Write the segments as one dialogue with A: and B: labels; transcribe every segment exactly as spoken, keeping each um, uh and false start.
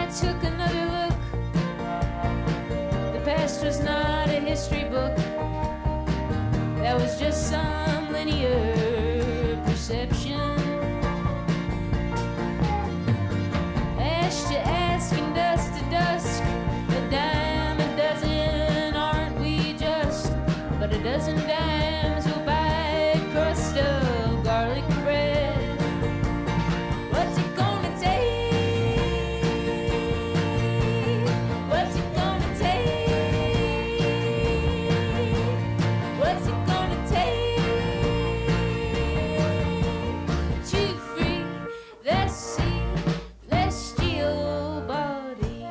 A: took another look. The past was not a history book. That was just some linear perception. Ash to ask and dust to dusk. A dime a dozen, aren't we just? But a dozen dimes will buy a crust of garlic bread. What's it gonna take? What's it gonna take? What's it gonna take to free the celestial body?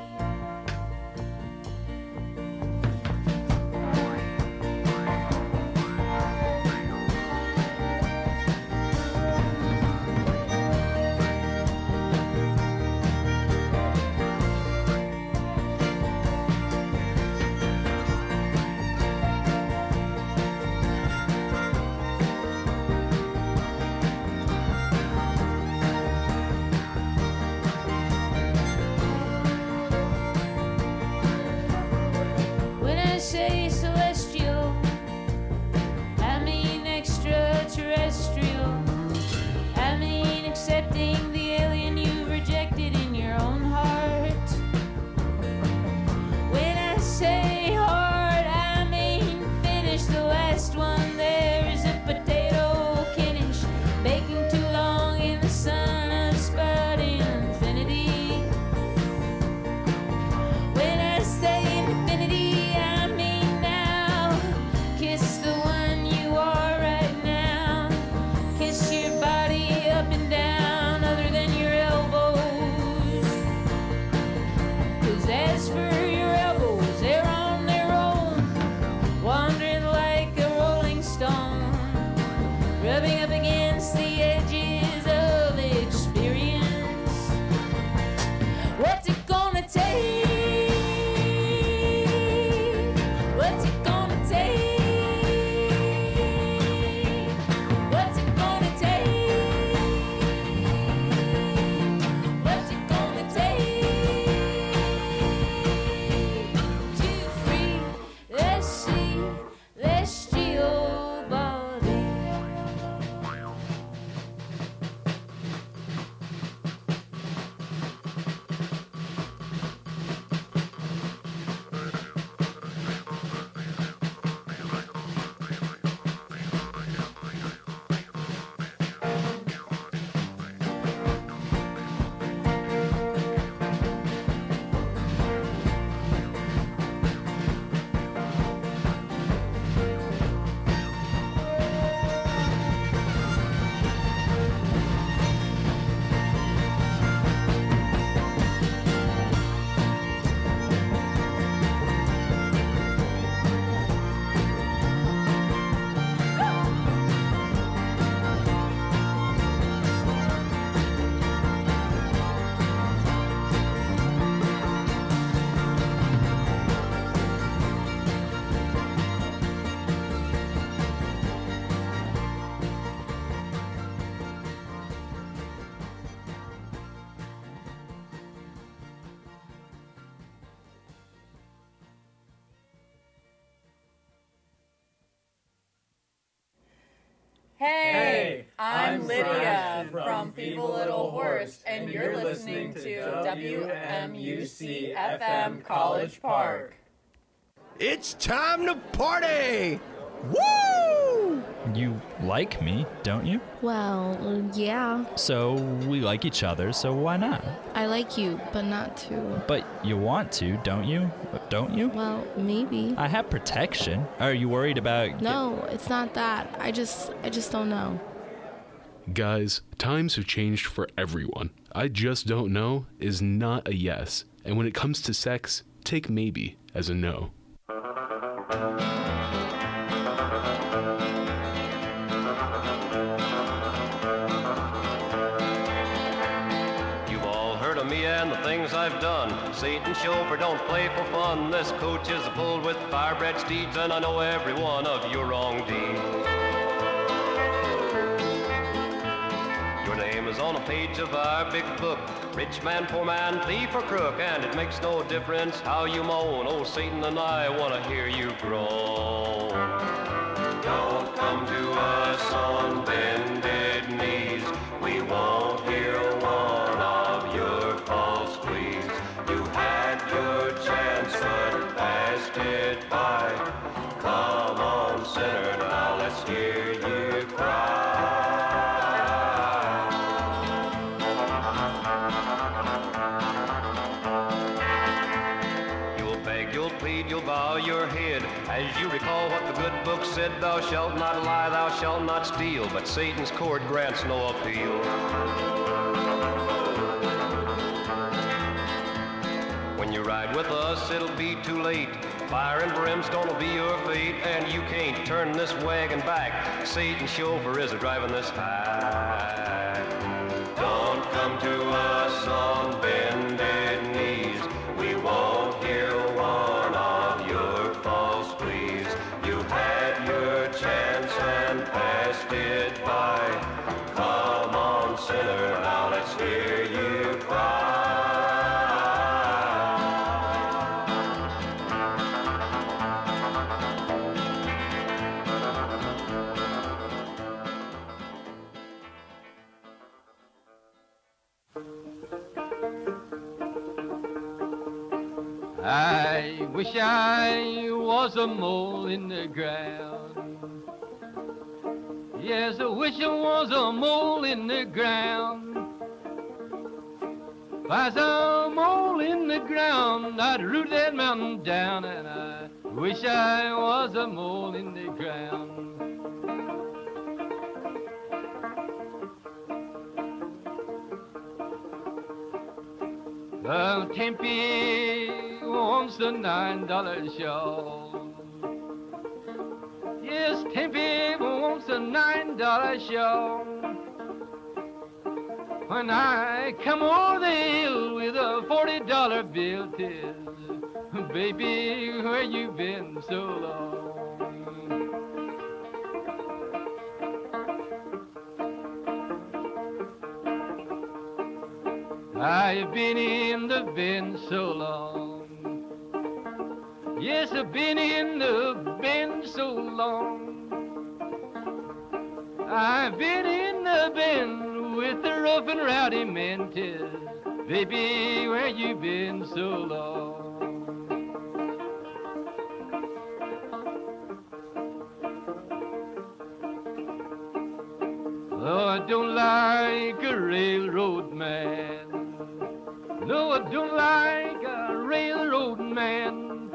A: When I say celestial, I mean extraterrestrial. I mean accepting the alien you've rejected in your own heart. When I say hard, I mean finish the last one. There's a potato Kiddish baking too long in the sun of spud infinity. When I say infinity, I mean now. Kiss the one you are right now. Kiss your body up and down, other than your elbows. 'Cause as for your elbows, they're on their own, wandering like a rolling stone, rubbing up against the edges of experience. What's it gonna take? What's it gonna take? What's it gonna take? What's it gonna take to free the celestial body?
B: Hey, I'm Lydia from Feeble Little Horse, and you're listening to W M U C F M College Park.
C: It's time to party! Woo!
D: You like me, don't you?
E: Well, yeah.
D: So we like each other, so why not?
E: I like you, but not to.
D: But you want to, don't you? Don't you?
E: Well, maybe.
D: I have protection. Are you worried about...
E: No, it's not that. I just, I just don't know.
F: Guys, times have changed for everyone. I just don't know is not a yes. And when it comes to sex, take maybe as a no.
G: You've all heard of me and the things I've done. Satan chauffeur don't play for fun. This coach is full with fire-bred steeds, and I know every one of your wrong deeds. Your name is on a page of our big book. Rich man, poor man, thief or crook, and it makes no difference how you moan. Oh, Satan and I want to hear you groan. Don't come to us on bended knees. We won't hear one of your false pleas. You had your chance but passed it by. Come on, sinner, now let's hear you cry. You'll beg, you'll plead, you'll bow your head as you recall what the good book said. Thou shalt not lie, thou shalt not steal, but Satan's court grants no appeal. When you ride with us, it'll be too late. Fire and brimstone will be your fate, and you can't turn this wagon back. Satan's chauffeur is driving this hack. Don't come to us on bended knees. We won't hear one of your false pleas. You had your chance and passed it by. Come on, sinner, now let's hear you cry.
H: I wish I was a mole in the ground. Yes, I wish I was a mole in the ground. If I was a mole in the ground, I'd root that mountain down, and I wish I was a mole in the ground. Well, Tempe wants a nine dollar show. Yes, Tempe wants a nine dollar show. When I come over the hill with a forty dollar bill, 'tis, baby, where you been so long? I've been in the bin so long. Yes, I've been in the bin so long. I've been in the bin with the rough and rowdy men, 'tis, baby, where you been so long? Oh, I don't like a railroad man. No, I don't like a railroad man.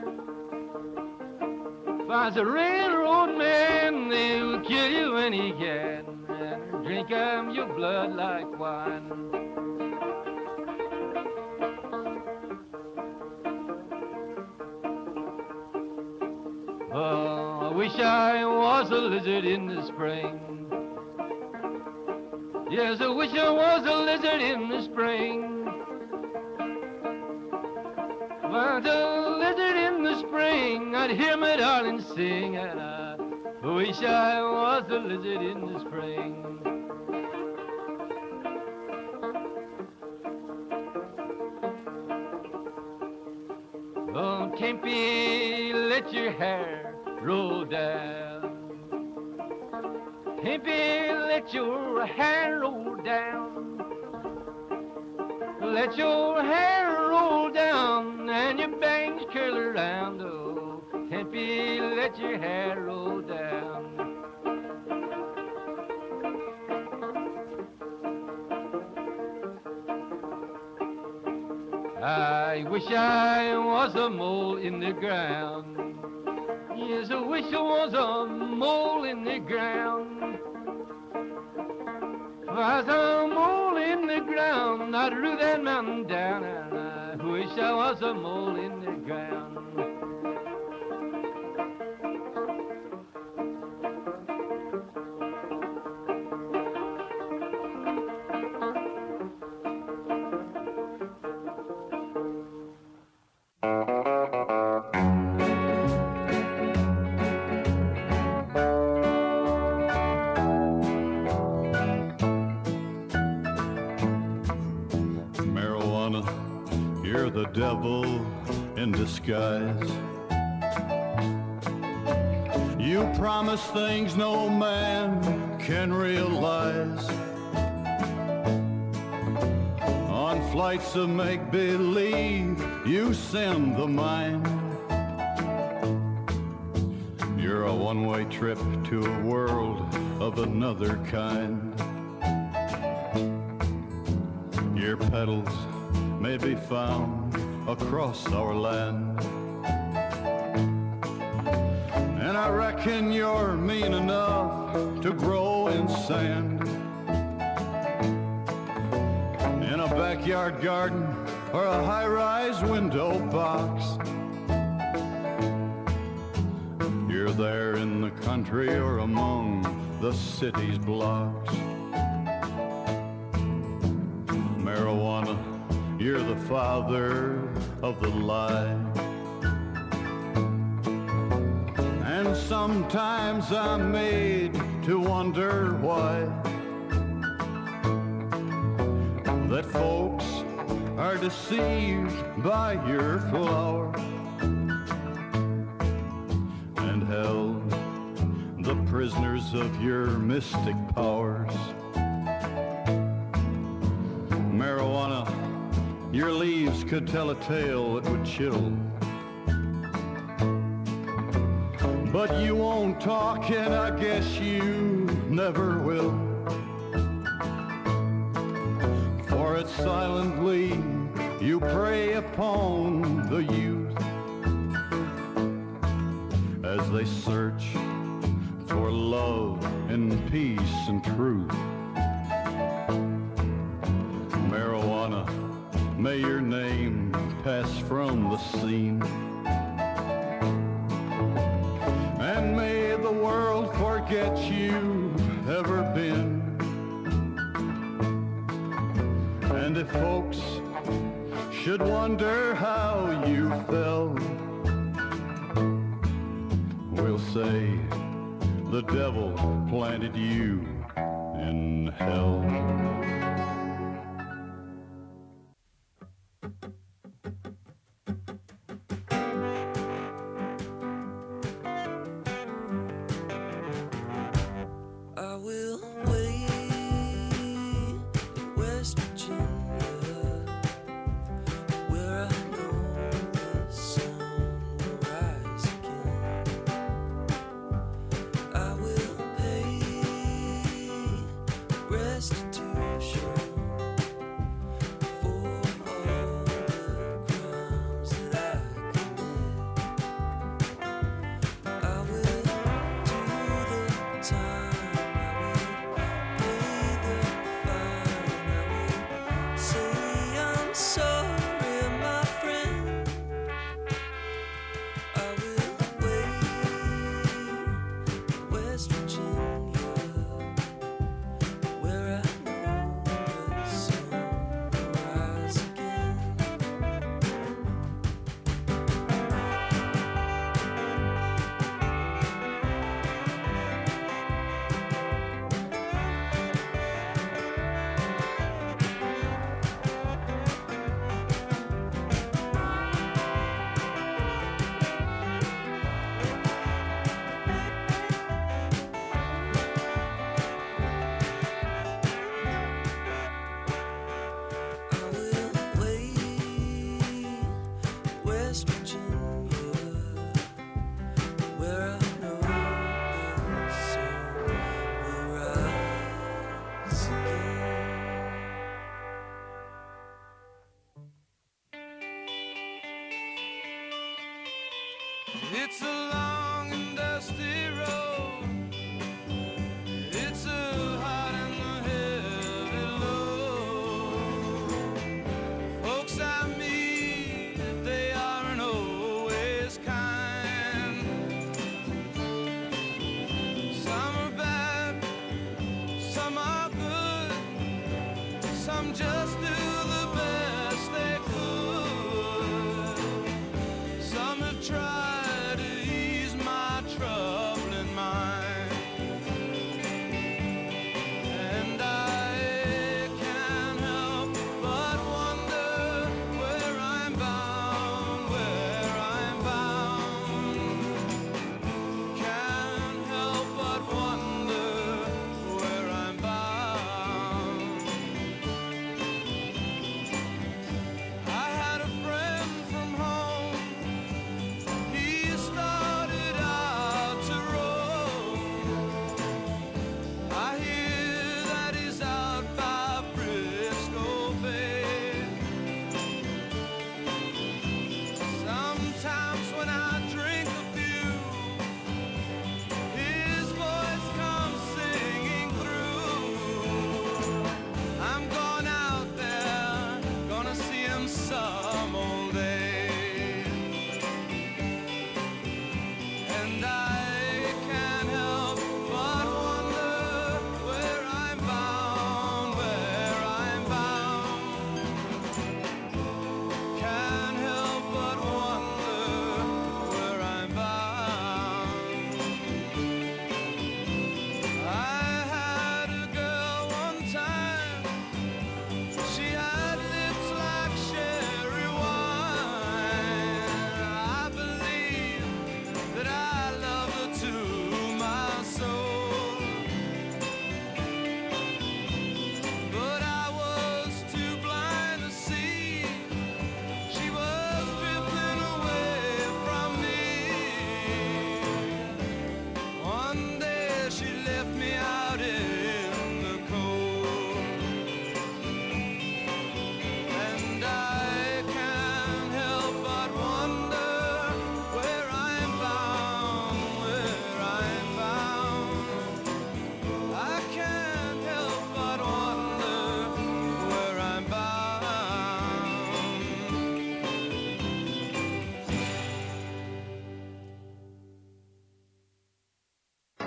H: If I was a railroad man, they'll kill you when he can, and drink 'em your blood like wine. Oh, I wish I was a lizard in the spring. Yes, I wish I was a lizard in the spring. If I was a lizard in the spring, I'd hear my darling sing, and I wish I was a lizard in the spring. Oh, Tempe, let your hair roll down. Tempe, let your hair roll down. Let your hair roll down and your bangs curl around. Oh, Tempe, let your hair roll down. I wish I was a mole in the ground. Yes, I wish I was a mole in the ground. If I was a mole in the ground, I'd root that mountain down, and I wish I was a mole in the ground.
I: the devil in disguise. You promise things no man can realize. On flights of make-believe, you send the mind. You're a one-way trip to a world of another kind. Your petals may be found across our land. And I reckon you're mean enough to grow in sand. In a backyard garden or a high-rise window box. You're there in the country or among the city's blocks. Marijuana, you're the father of the lie. And sometimes I'm made to wonder why that folks are deceived by your flower and held the prisoners of your mystic powers. Marijuana, your leaves could tell a tale that would chill. But you won't talk, and I guess you never will. For it silently you prey upon the youth as they search for love and peace and truth. Marijuana, may your name pass from the scene. And may the world forget you've ever been. And if folks should wonder how you fell, we'll say the devil planted you in hell.
J: It's a long and dusty road. It's a hot and a heavy load. Folks I meet, they aren't always kind. Some are bad, some are good, some just do the best they could. Some have tried I'm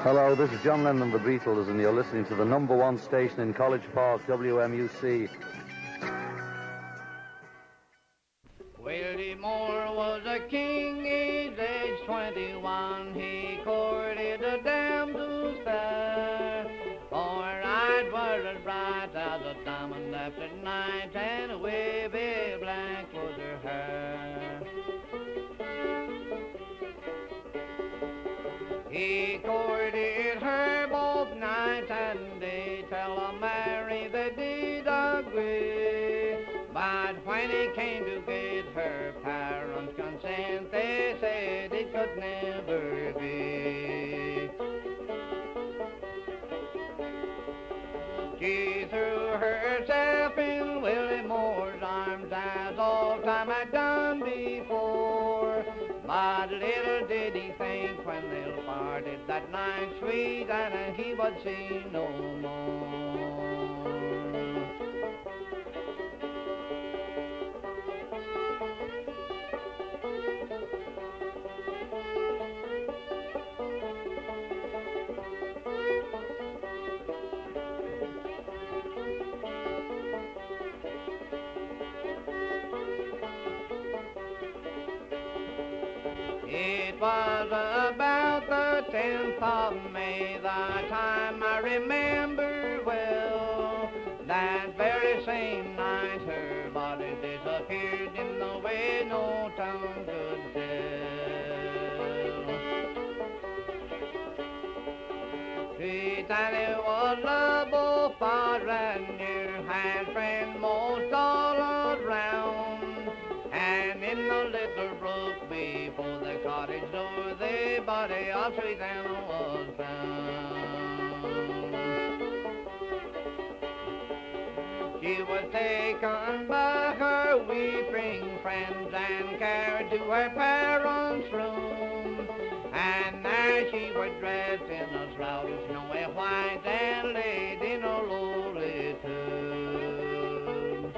K: Hello, this is John Lennon of the Beatles, and you're listening to the number one station in College Park, W M U C.
H: Willie Moore was a king, his age twenty-one. He courted a damsel fair. For eyes were as bright as a diamond after night, and a wavy black was her hair. He courted her both night and day, till a marry they did agree. But when he came to get her parents' consent, they said it could never be. She threw herself in Willie Moore's arms, as all time had done before. But little did he think when they parted that night, sweet, and he would see no more. It was about the tenth of May, the time I remember well. That very same night her body disappeared in the way no tongue could tell. Sweet Annie was lovable far and near, had friends most all around. And in the little brook before the cottage door, the body of Sweet Anna was found. She was taken by her weeping friends and carried to her parents' room. And there she was dressed in a shroud of snowy white and laid in a lowly tomb.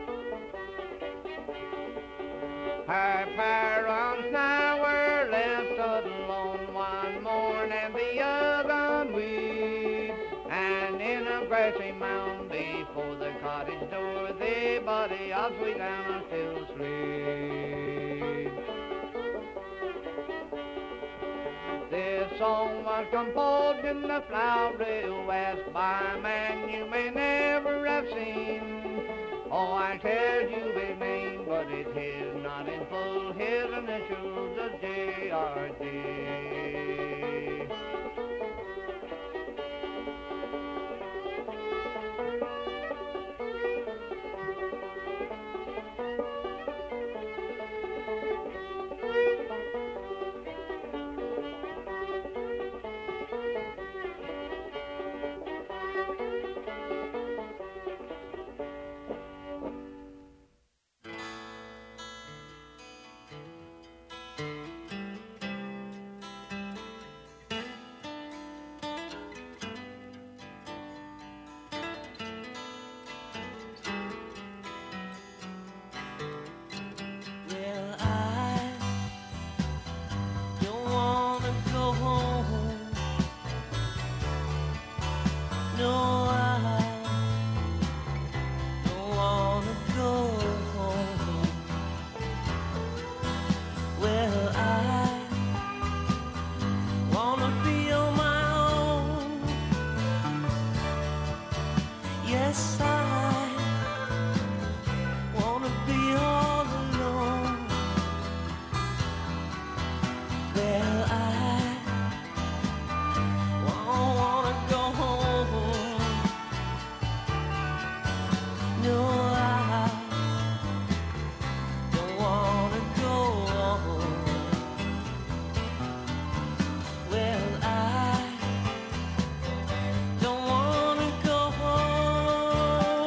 H: Her parents now were left alone, one mourn and the other weep. And in a grassy mound before the cottage door, the body of Sweet Anna still sleeps. This song was composed in the flowery West by a man you may never have seen. Oh, I tell you his name, but it is not in full. His initials are J R D.
J: Well, I don't wanna go home. No, I don't wanna go home. Well, I wanna be on my own. Yes, I wanna be all alone. Well, I won't wanna go home. No, I don't wanna go home. Well, I don't wanna go home.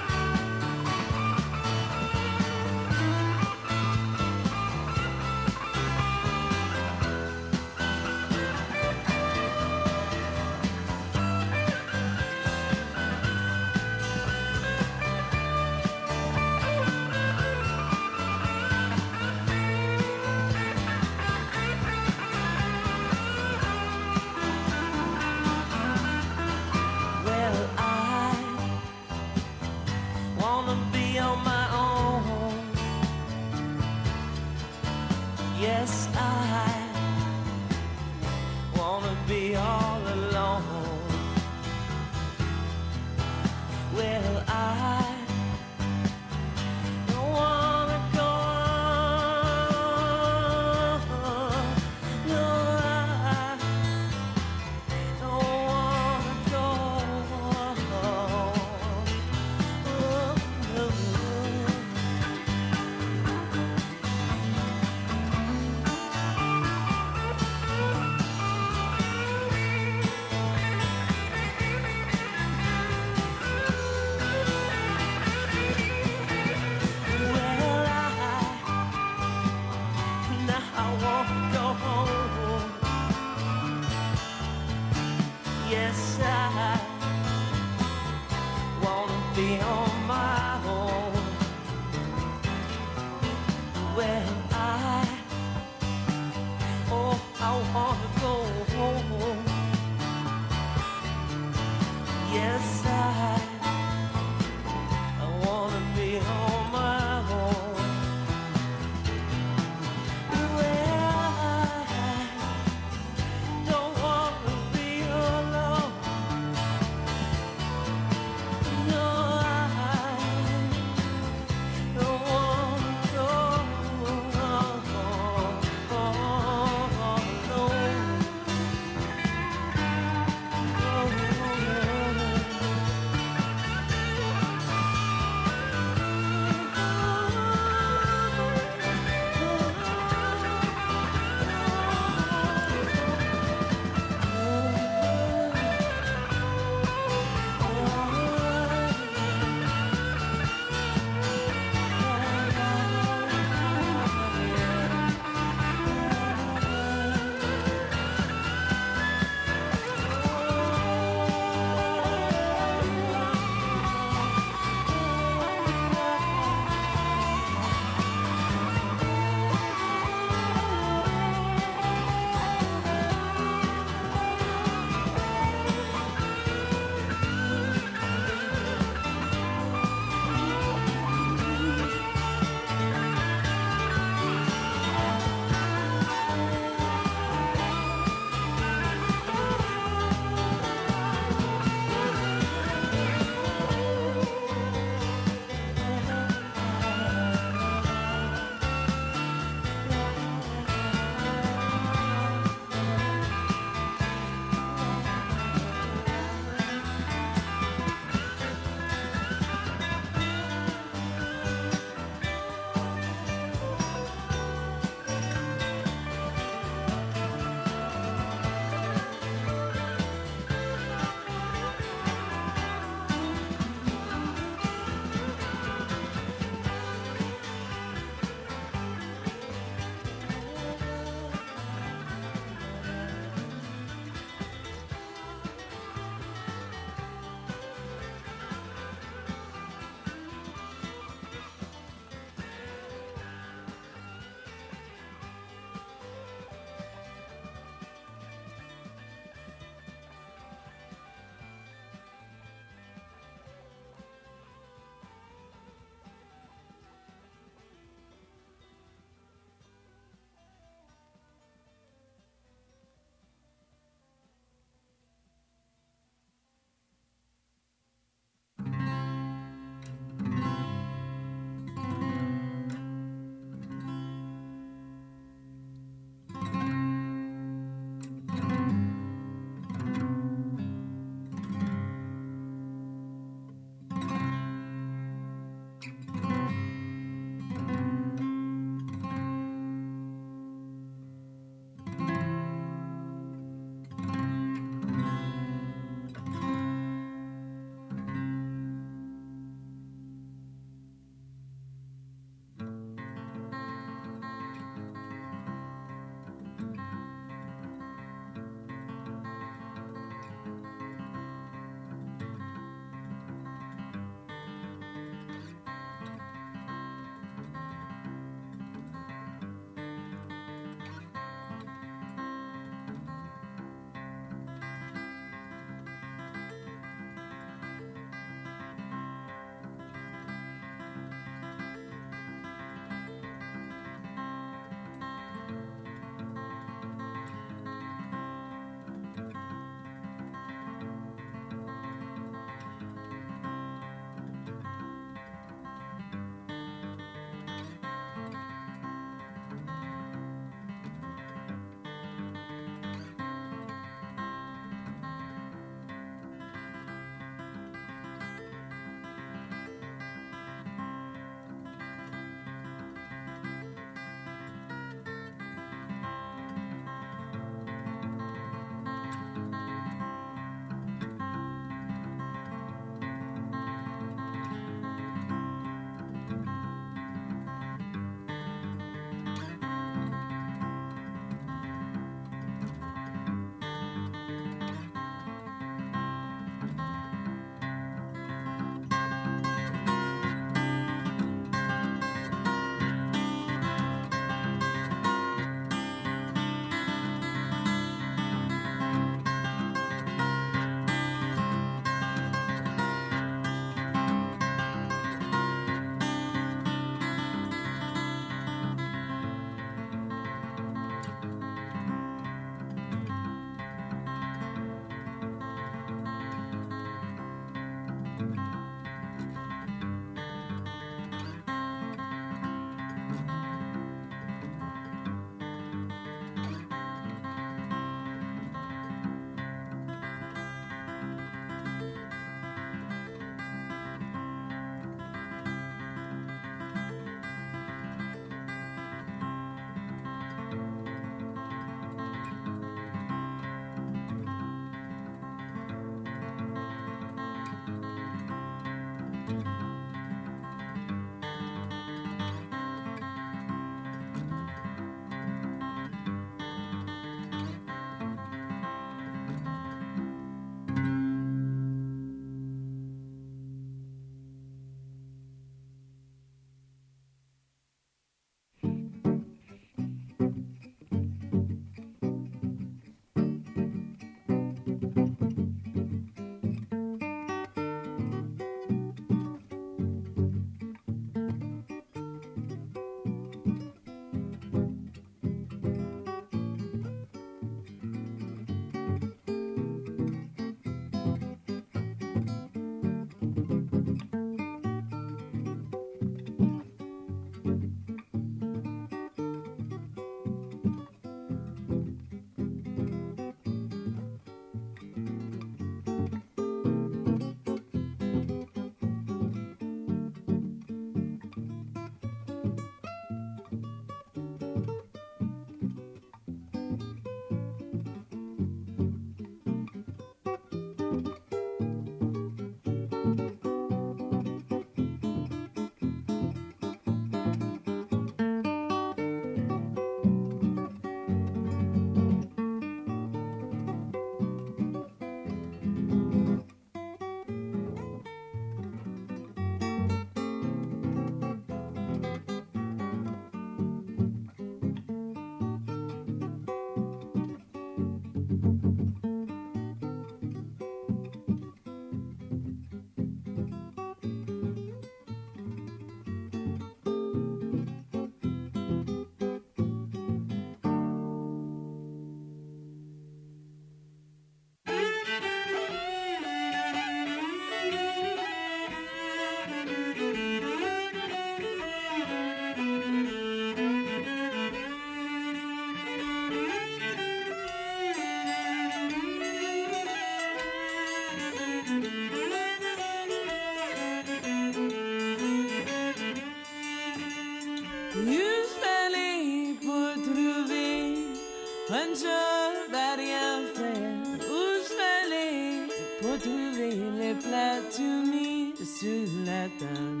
J: plaît to me sur la table.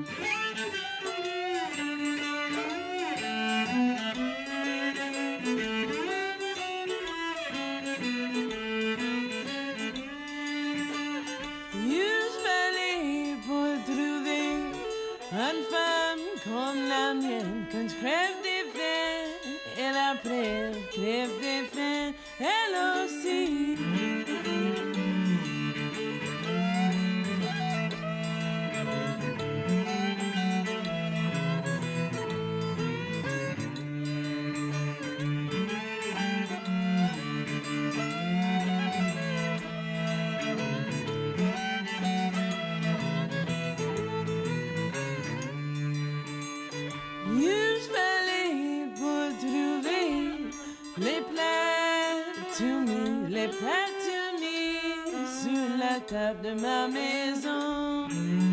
J: Usually pour trouver une femme comme la mienne, quand je crève des faits, et après crève des faits, elle aussi. Usually pour trouver les plats to me, les plats to me sur la table de ma maison.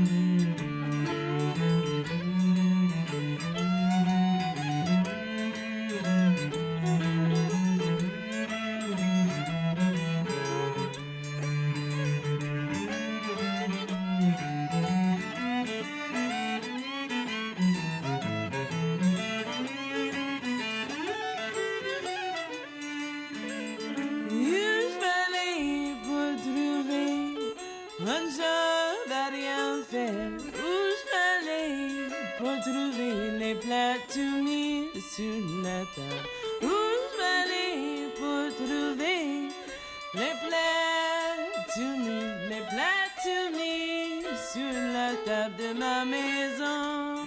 J: Usually pour trouver un job à rien faire. Usually pour trouver les plats to me sur la table. Usually pour trouver les plats to me, les plats to me sur la table de ma maison.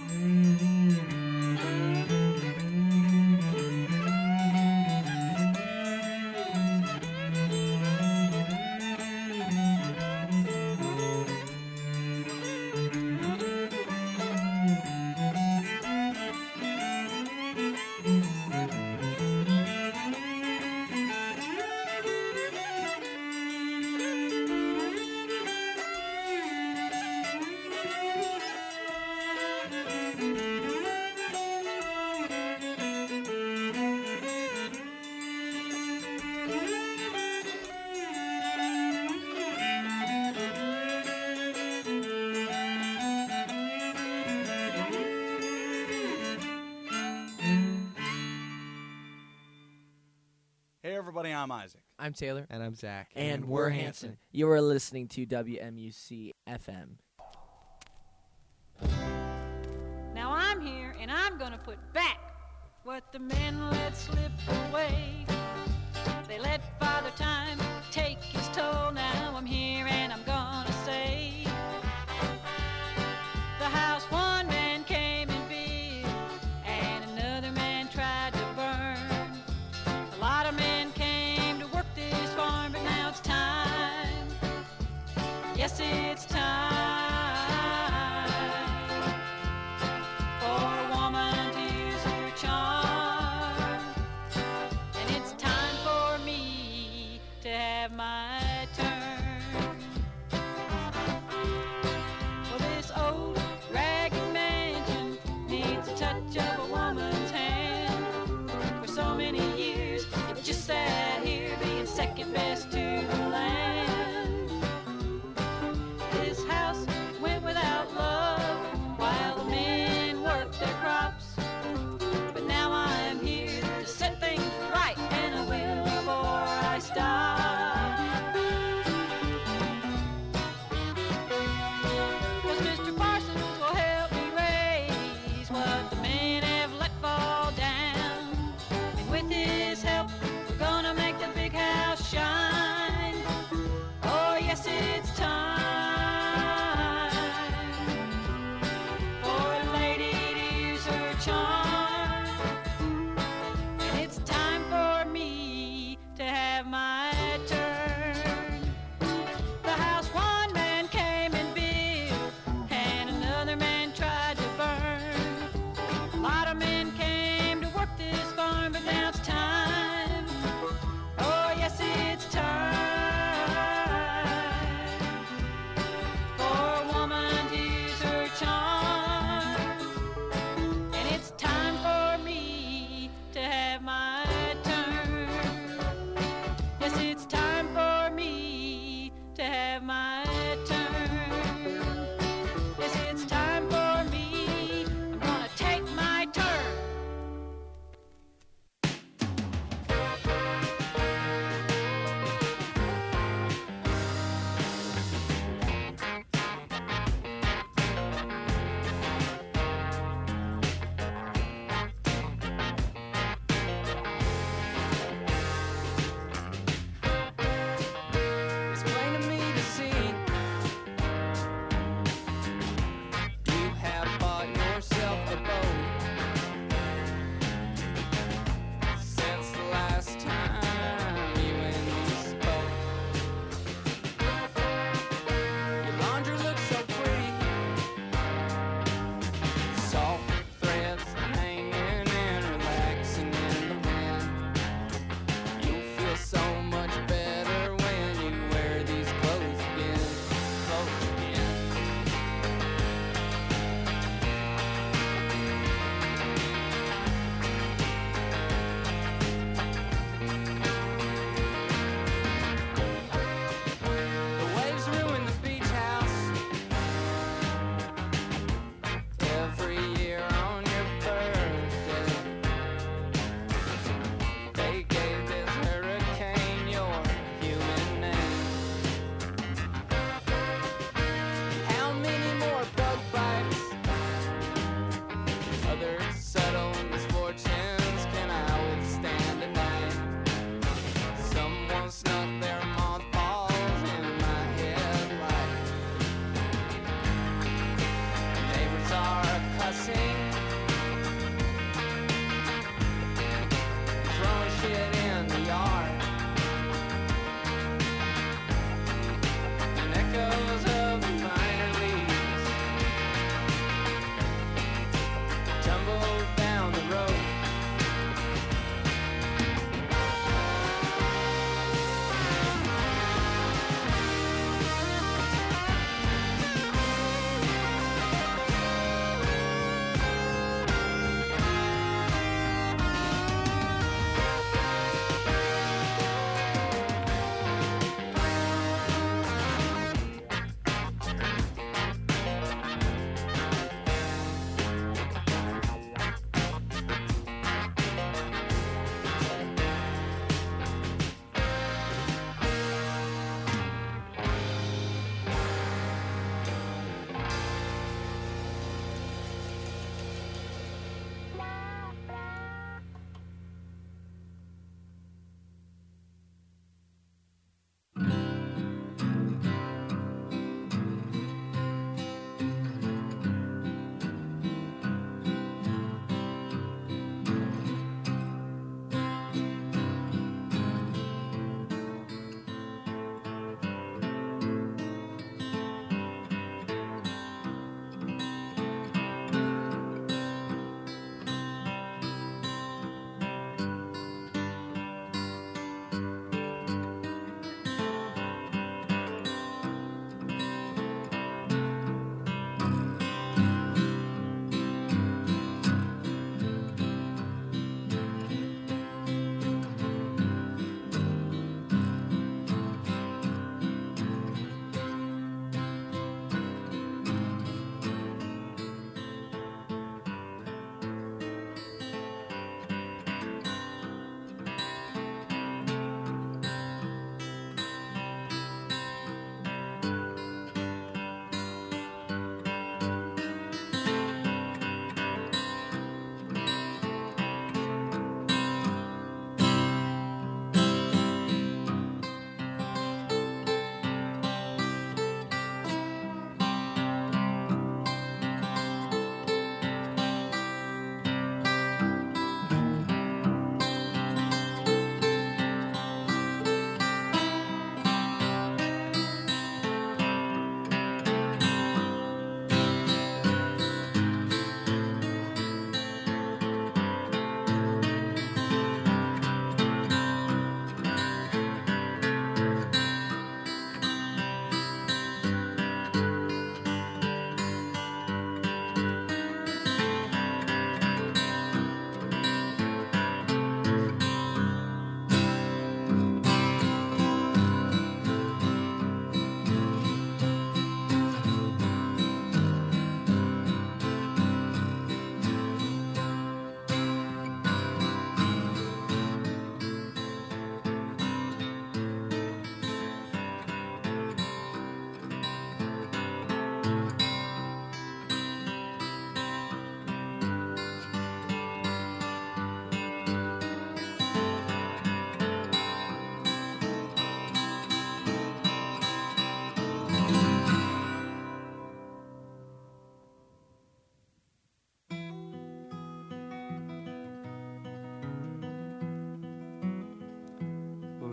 L: Hey everybody, I'm Isaac.
M: I'm Taylor.
N: And I'm Zach.
M: And, and we're Hanson. You are listening to W M U C F M.
O: Now I'm here and I'm gonna put back what the men let slip away. They let Father Time take his toll. Now I'm here and I'm gonna say the house one man came and built and another man tried to burn. A lot of men came to work this farm, but now it's time. Yes, it's time for a woman to use her charm. And it's time for me to have my turn.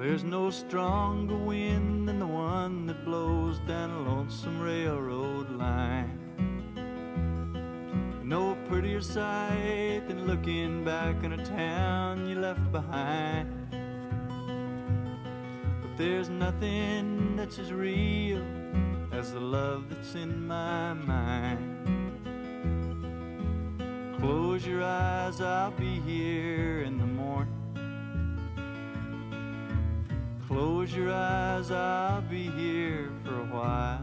N: there's no stronger wind than the one that blows down a lonesome railroad line. No prettier sight than looking back on a town you left behind. But there's nothing that's as real as the love that's in my mind. Close your eyes, I'll be here in the morning. Close your eyes, I'll be here for a while.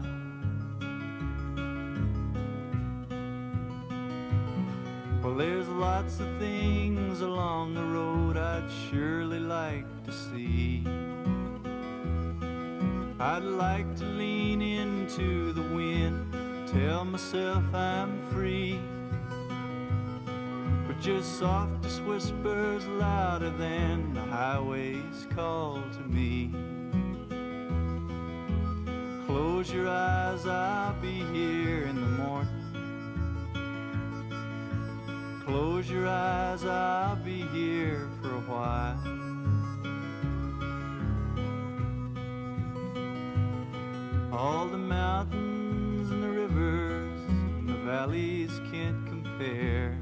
N: Well, there's lots of things along the road I'd surely like to see. I'd like to lean into the wind, tell myself I'm free. But just softest whispers louder than the highway's call to me. Close your eyes, I'll be here in the morning. Close your eyes, I'll be here for a while. All the mountains and the rivers and the valleys can't compare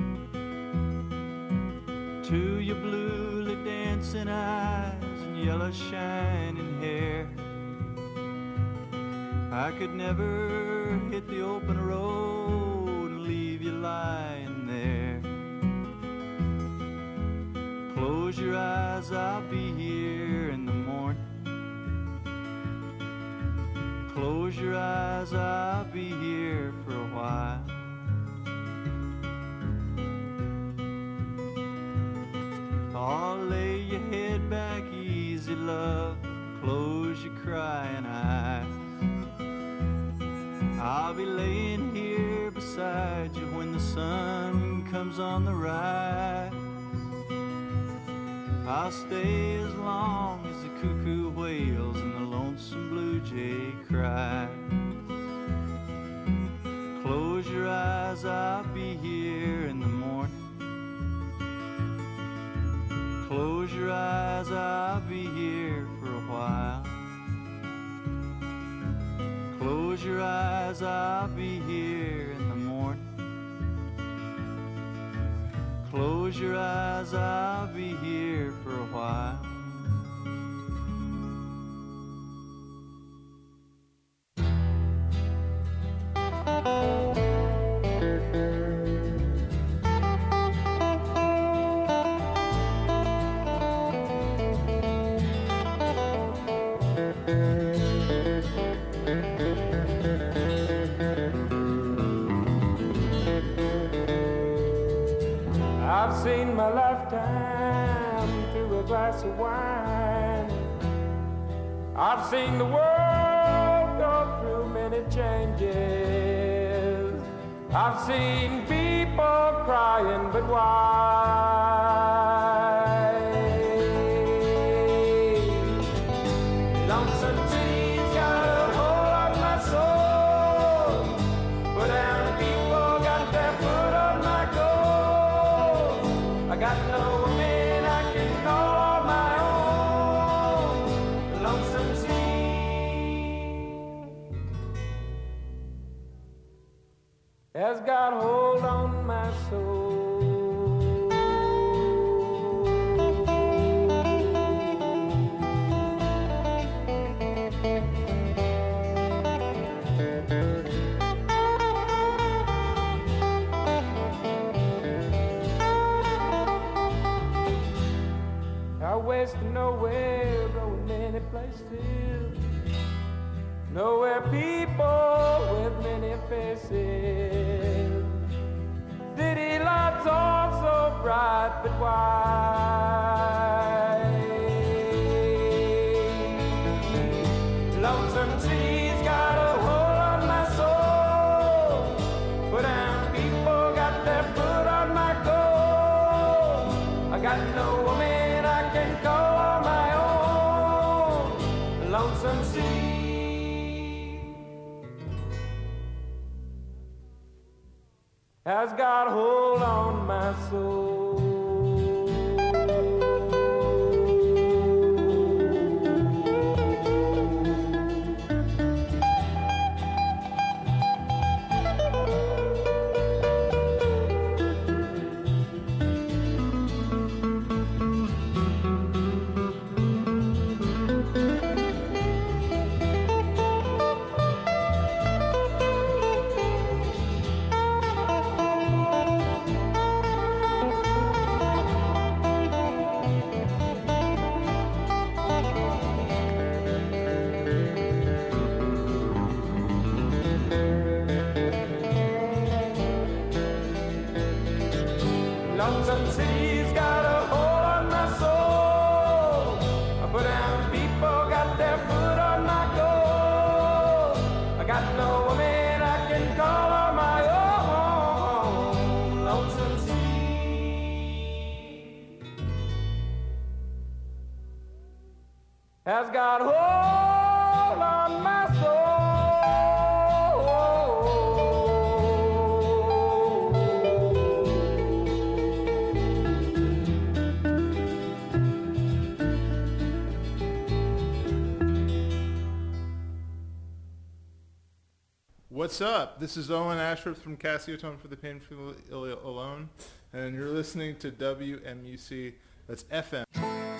N: to your bluely dancing eyes and yellow shining hair. I could never hit the open road and leave you lying there. Close your eyes, I'll be here in the morning. Close your eyes, I'll be here for a while. Oh, lay your head back easy, love. Close your crying eyes. I'll be laying here beside you when the sun comes on the rise. I'll stay as long as the cuckoo wails and the lonesome blue jay cries. Close your eyes, I'll be here in the morning. Close your eyes, I'll be here for a while. Close your eyes, I'll be here in the morning. Close your eyes, I'll be here for a while.
P: I've seen my lifetime through a glass of wine. I've seen the world go through many changes. I've seen people crying, but why? Lonesome trees got a hold on my soul. Put down people got their foot on my goal. I got no woman I can call my own. Lonesome tree has got hold on my soul. West of nowhere, going many places. Nowhere people with many faces. City lights are so bright, but why? Lonesome trees got a hold on my soul. Put down people got their foot on my goal. I got no woman I can call my own. Lonesome sea has got hold on my soul. has got hold on my soul.
Q: What's up? This is Owen Ashworth from Cassiotone for the Painfully Alone, and you're listening to W M U C. That's F M.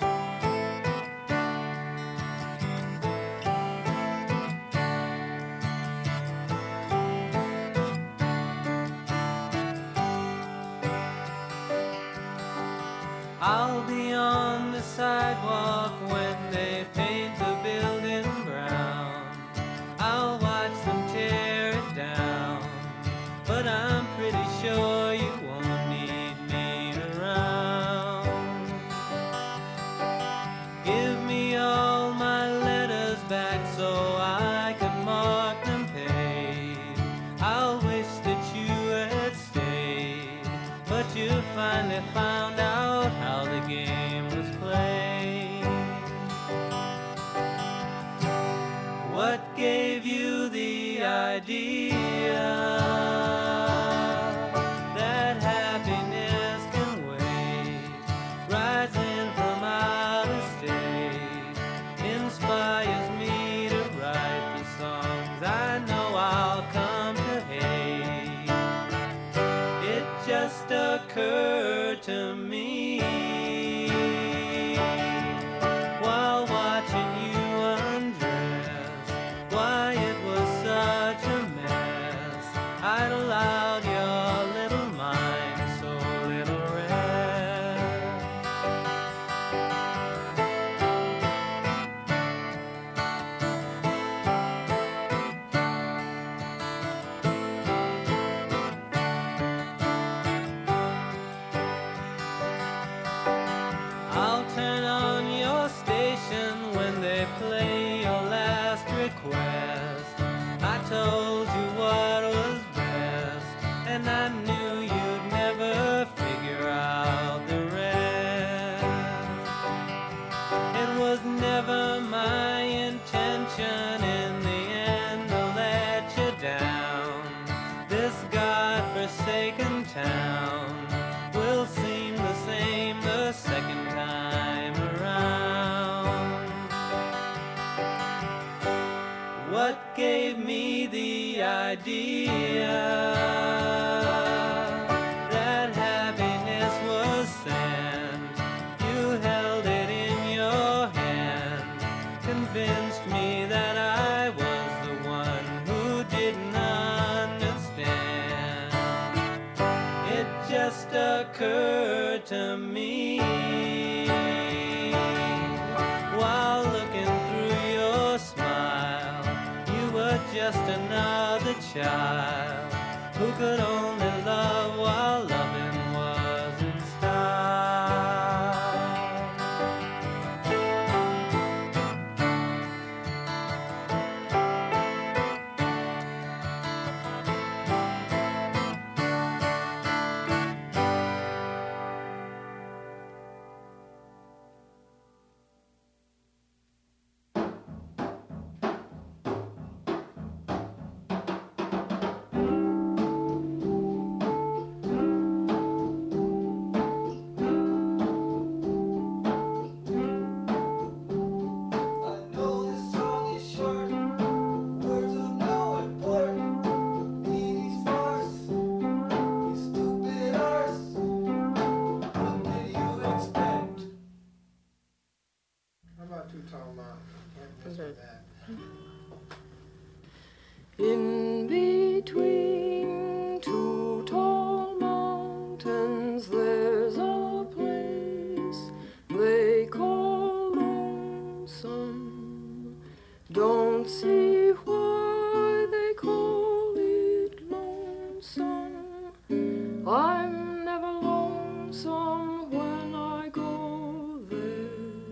J: I'll be on the sidewalk when they paint the building brown. I'll watch them tear it down, but I'm pretty sure you won't need me around. Give me all my letters back so I can mark them paid. I'll wish that you had stayed, but you finally found out how the game was played. What gave you the idea that happiness can wait? Rising from out of state inspires me to write the songs I know I'll come to hate. It just occurred to me while watching you undress, why it was such a mess. I'd allowed your little mind so little rest. I'll turn on your station when they play your last request. I told you what was best, and I knew you'd never figure out the rest. It was never my intention in the end to let you down. This godforsaken town will seem the same the second time around. What gave me the idea that happiness was sand? You held it in your hand, convinced me that I was the one who didn't understand. It just occurred to me while looking through your smile. You were just another child who could only love while loving was in style.
R: In between two tall mountains, there's a place they call Lonesome. Don't see why they call it lonesome. I'm never lonesome when I go there.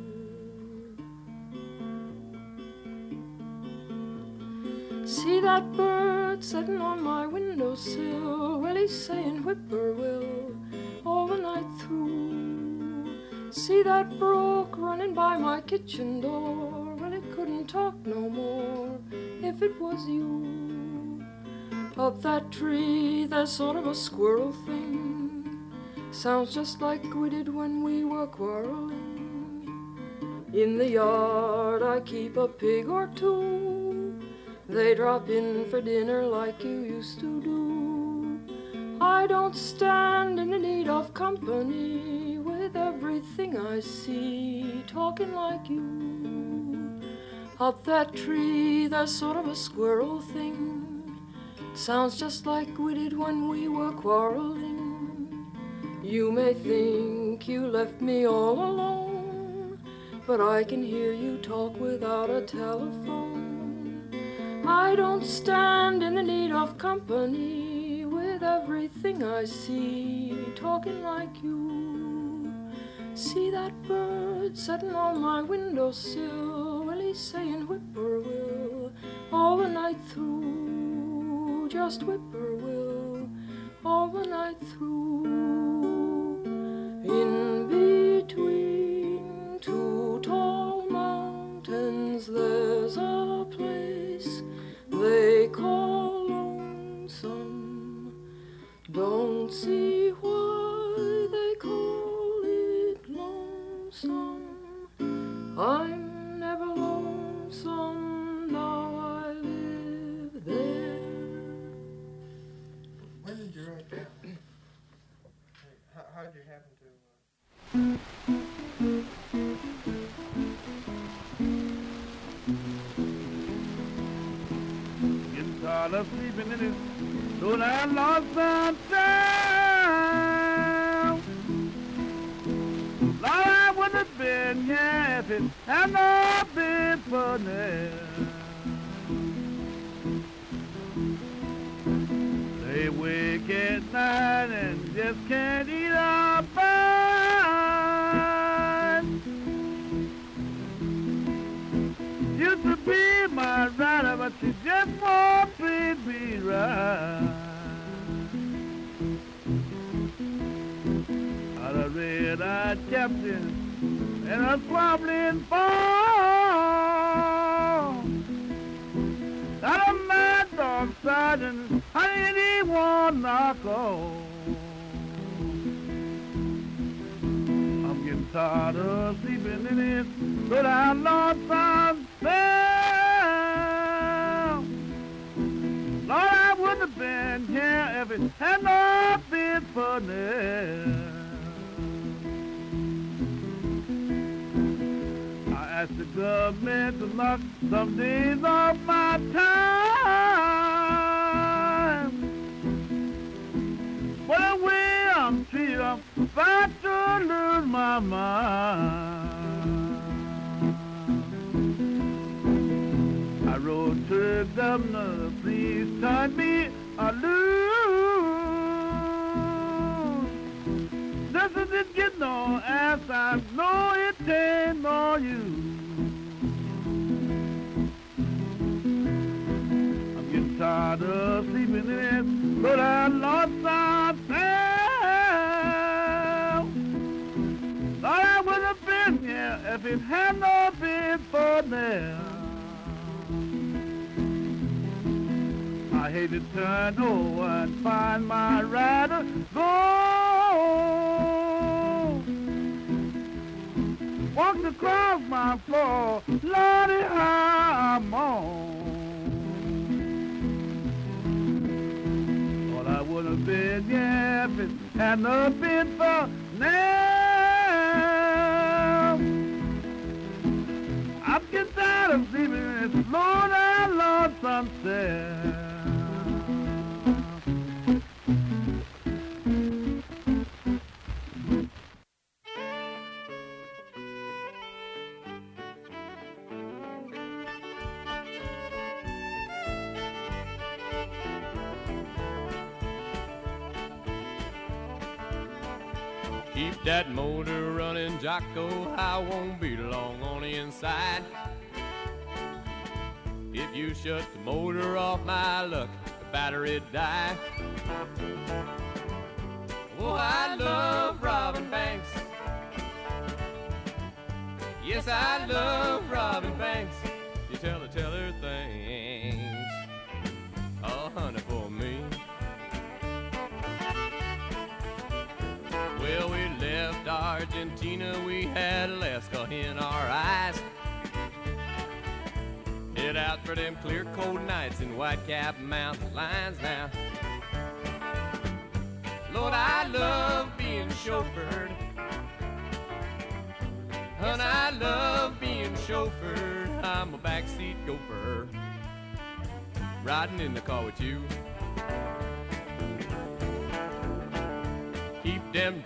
R: See that bird sitting on my windowsill, really saying whippoorwill all the night through. See that brook running by my kitchen door, couldn't talk no more if it was you. Up that tree, there's sort of a squirrel thing. Sounds just like we did when we were quarreling. In the yard, I keep a pig or two. They drop in for dinner like you used to do. I don't stand in the need of company with everything I see talking like you. Up that tree, there's sort of a squirrel thing. Sounds just like we did when we were quarreling. You may think you left me all alone, but I can hear you talk without a telephone. I don't stand in the need of company with everything I see talking like you. See that bird sitting on my windowsill? Well, he's saying whippoorwill all the night through. Just whippoorwill all the night through. In between two tall mountains, there's a place they call lonesome. Don't see why they call it lonesome. I'm never lonesome, now I live there.
S: When did you write that? How, how did you happen to...
P: Getting tired of sleeping in this so that lost sunshine. Lord, I would have been here if it had not been for them. They wake at night and just can't eat a bite. Used to be my rider, but she just won't treat me right. Out of red-eyed captain and a squabbling fall. Out of mad dog sergeant, honey, anyone knock on. I'm getting tired of sleeping in it, but I lost some spell. Lord, I wouldn't have been here if it had not been for them. I asked the government to knock some days off my time. But the way I'm treated, I'm about to lose my mind. I wrote to the governor, please turn me a loose. This is it, get no ass, I know it ain't no use. I'm getting tired of sleeping in it, but I lost myself. Thought I would have been here if it had not been for them. I hate to turn over and find my rider gone. Walked across my floor, Lordy, how I'm on. Thought I would have been here if it had not been for now. I'm getting tired of sleeping in this Lord, I lost sunset.
T: Keep that motor running, Jocko, I won't be long on the inside. If you shut the motor off, my luck, the battery'd die. Oh, I love robbing banks. Yes, I love robbing banks. things. Oh, honey, for me. Well, we left Argentina, we had Alaska in our eyes. Head out for them clear cold nights in Whitecap mountain lines now. Lord, I love being chauffeured. Hun, I love being chauffeured. I'm a backseat gopher, riding in the car with you. Keep them